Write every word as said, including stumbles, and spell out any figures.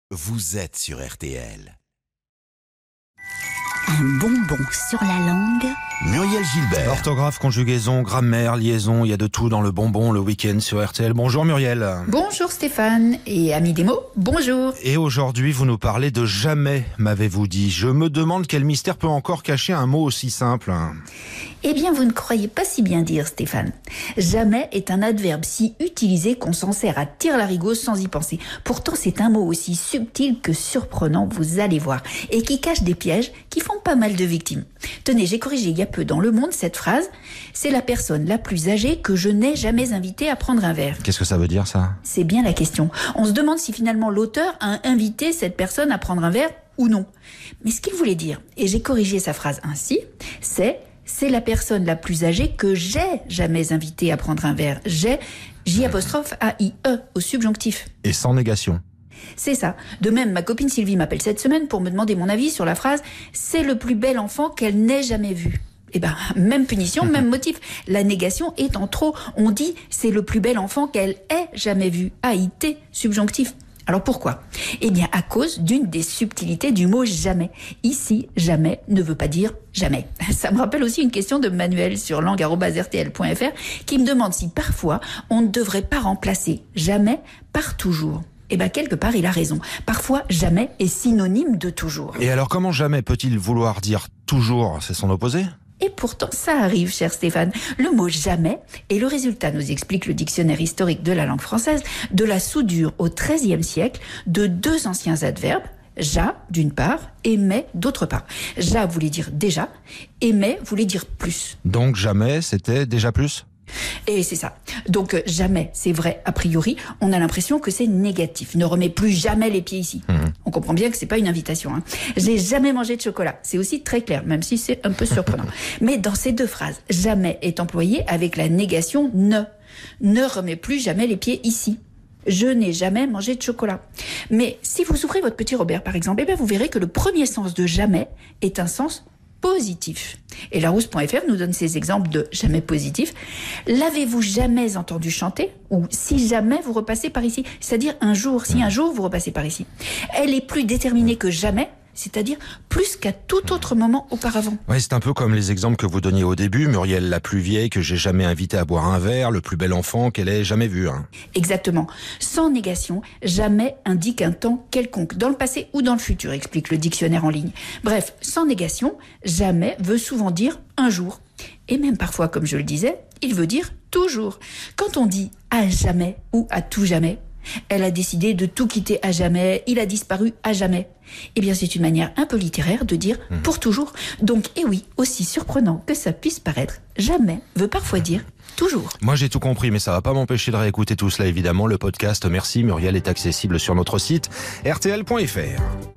Vous êtes sur R T L. Un bonbon sur la langue. Muriel Gilbert. Orthographe, conjugaison, grammaire, liaison, il y a de tout dans le bonbon le week-end sur R T L. Bonjour Muriel. Bonjour Stéphane et amis des mots, bonjour. Et aujourd'hui vous nous parlez de jamais, m'avez-vous dit. Je me demande quel mystère peut encore cacher un mot aussi simple. Eh bien vous ne croyez pas si bien dire Stéphane. Jamais est un adverbe si utilisé qu'on s'en sert à tire-larigot sans y penser. Pourtant c'est un mot aussi subtil que surprenant, vous allez voir, et qui cache des pièges qui font pas mal de victimes. Tenez, j'ai corrigé il y a peu dans Le Monde cette phrase. C'est la personne la plus âgée que je n'ai jamais invitée à prendre un verre. Qu'est-ce que ça veut dire ça ? C'est bien la question. On se demande si finalement l'auteur a invité cette personne à prendre un verre ou non. Mais ce qu'il voulait dire, et j'ai corrigé sa phrase ainsi, c'est c'est la personne la plus âgée que j'ai jamais invitée à prendre un verre. J'ai, J apostrophe A I E au subjonctif. Et sans négation. C'est ça. De même, ma copine Sylvie m'appelle cette semaine pour me demander mon avis sur la phrase « C'est le plus bel enfant qu'elle n'ait jamais vu ». Eh ben, même punition, même motif. La négation est en trop. On dit « C'est le plus bel enfant qu'elle ait jamais vu ». A I T, subjonctif. Alors pourquoi ? Eh bien, à cause d'une des subtilités du mot « jamais ». Ici, « jamais » ne veut pas dire « jamais ». Ça me rappelle aussi une question de Manuel sur langue arobase r t l point f r qui me demande si parfois on ne devrait pas remplacer « jamais » par « toujours ». Eh bien, quelque part, il a raison. Parfois, jamais est synonyme de toujours. Et alors, comment jamais peut-il vouloir dire toujours ? C'est son opposé ? Et pourtant, ça arrive, cher Stéphane. Le mot jamais est le résultat, nous explique le dictionnaire historique de la langue française, de la soudure au treizième siècle de deux anciens adverbes, ja, d'une part, et mais, d'autre part. Ja voulait dire déjà, et mais voulait dire plus. Donc, jamais, c'était déjà plus ? Et c'est ça. Donc euh, jamais, c'est vrai a priori, on a l'impression que c'est négatif. Ne remets plus jamais les pieds ici. Mmh. On comprend bien que c'est pas une invitation. Hein. J'ai jamais mangé de chocolat. C'est aussi très clair, même si c'est un peu surprenant. Mais dans ces deux phrases, jamais est employé avec la négation ne. Ne remets plus jamais les pieds ici. Je n'ai jamais mangé de chocolat. Mais si vous ouvrez votre petit Robert, par exemple, eh bien vous verrez que le premier sens de jamais est un sens positif. Et Larousse point f r nous donne ces exemples de jamais positif. L'avez-vous jamais entendu chanter ? Ou si jamais vous repassez par ici. C'est-à-dire un jour, si un jour vous repassez par ici. Elle est plus déterminée que jamais, c'est-à-dire plus qu'à tout autre moment auparavant. Ouais, c'est un peu comme les exemples que vous donniez au début. Muriel, la plus vieille que j'ai jamais invitée à boire un verre, le plus bel enfant qu'elle ait jamais vu. Hein. Exactement. Sans négation, jamais indique un temps quelconque, dans le passé ou dans le futur, explique le dictionnaire en ligne. Bref, sans négation, jamais veut souvent dire un jour. Et même parfois, comme je le disais, il veut dire toujours. Quand on dit à jamais ou à tout jamais, elle a décidé de tout quitter à jamais, il a disparu à jamais. Eh bien, c'est une manière un peu littéraire de dire mmh. pour toujours. Donc, eh oui, aussi surprenant que ça puisse paraître, jamais veut parfois dire toujours. Moi, j'ai tout compris, mais ça va pas m'empêcher de réécouter tout cela, évidemment. Le podcast Merci Muriel est accessible sur notre site r t l point f r.